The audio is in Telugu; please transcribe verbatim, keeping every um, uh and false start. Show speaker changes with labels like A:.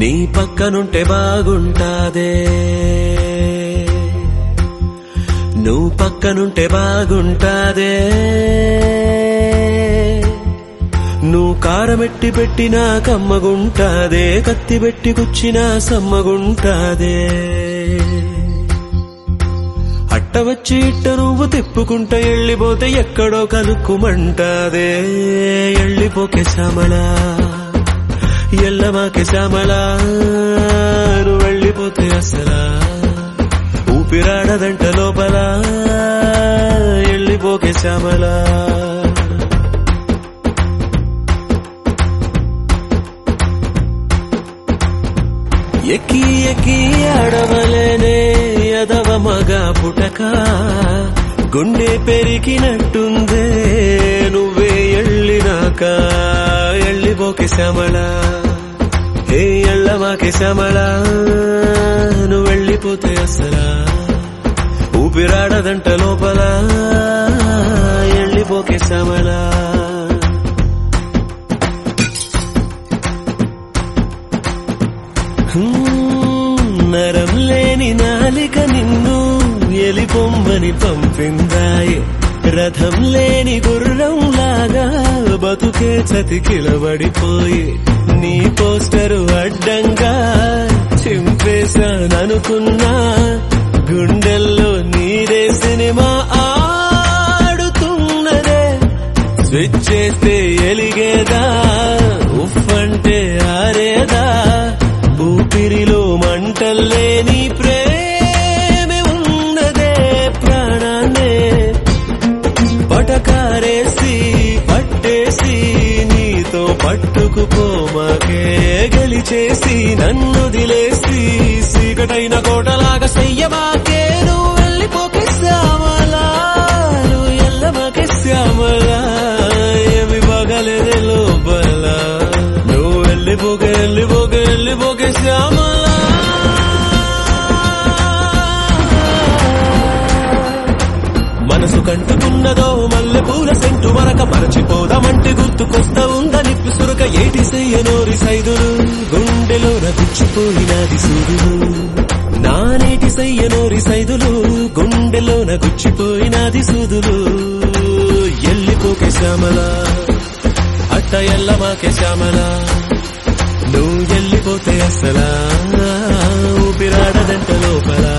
A: నీ పక్కనుంటే బాగుంటాదే, నువ్వు పక్కనుంటే బాగుంటాదే. నువ్వు కారమెట్టి పెట్టినా కమ్మగుంటాదే, కత్తి పెట్టి గుచ్చినా సమ్మగుంటాదే. అట్ట వచ్చి ఇట్ట నువ్వు తిప్పుకుంటా ఎళ్ళిపోతే ఎక్కడో కలుక్కుమంటాదే. ఎళ్ళిపోకే శ్యామలా, ఎల్లమాకే శ్యామలా, నువ్వు వెళ్ళిపోతే అసలా ఊపిరాడదంట లోపల. ఎళ్ళిపోకే శ్యామలా. ఎక్కి ఎక్కి ఆడవలేనే యదవ మగ పుటక, గుండె పెరిగినట్టుందే నువ్వే ఎళ్ళినాక. ఎళ్ళిపోకే శ్యామలా, హే ఎళ్ళమాకే శ్యామలా, నువ్వు వెళ్ళిపోతే అసలా ఊపిరాడదంట లోపల. ఎళ్ళిపోకే శ్యామలా. నరం లేని నాలిక నిన్ను ఎలిపొమ్మని పంపిందాయే, రథం లేని గుర్రం లాగా బతుకే చతికిలబడిపోయి. నీ పోస్టరు అడ్డంగా చింపేశాననుకున్నా, గుండెల్లో నీదే సినిమా ఆడుతున్నదే. స్విచ్ చేస్తే ఎలిగేదా, ఉఫ్ అంటే ఆరేదా, ఊపిరిలో మంటల్లే నీ ప్రేమే ఉన్నదే. ప్రాణాన్నే పటకారేసి పట్టేసి నీతో పట్టుకుపోమాకే, గెలిచేసి నన్ను దిలేసి సీకటైన కోటలాగా చెయ్యమాకే. నువ్వు వెళ్ళిపోకే శ్యామలా, నువ్వు ఎల్లమాకే శ్యామలా, ఏమి బాగలేదే లోపల. నువ్వు వెళ్ళిపోకే వెళ్ళిపోకే వెళ్ళిపోకే శ్యామలా. మనసు కంటుకున్నదో మల్లె పూల సెంటు మరక, మరచిపోదామంటే గుర్తుకొస్తా ఉందా నిప్పు సురక. ఏటి సయ్యనోరి సైదులు గుండెలోన గుచ్చిపోయినది సూదులు, నానేటి సయ్యనోరి సైదులు గుండెలోన గుచ్చిపోయినది సూదులు. ఎల్లిపోకే శ్యామలా, అట్ట ఎల్లమాకే శ్యామలా, నువ్వు ఎల్లిపోతే అసలా ఊపిరాడదంట లోపల.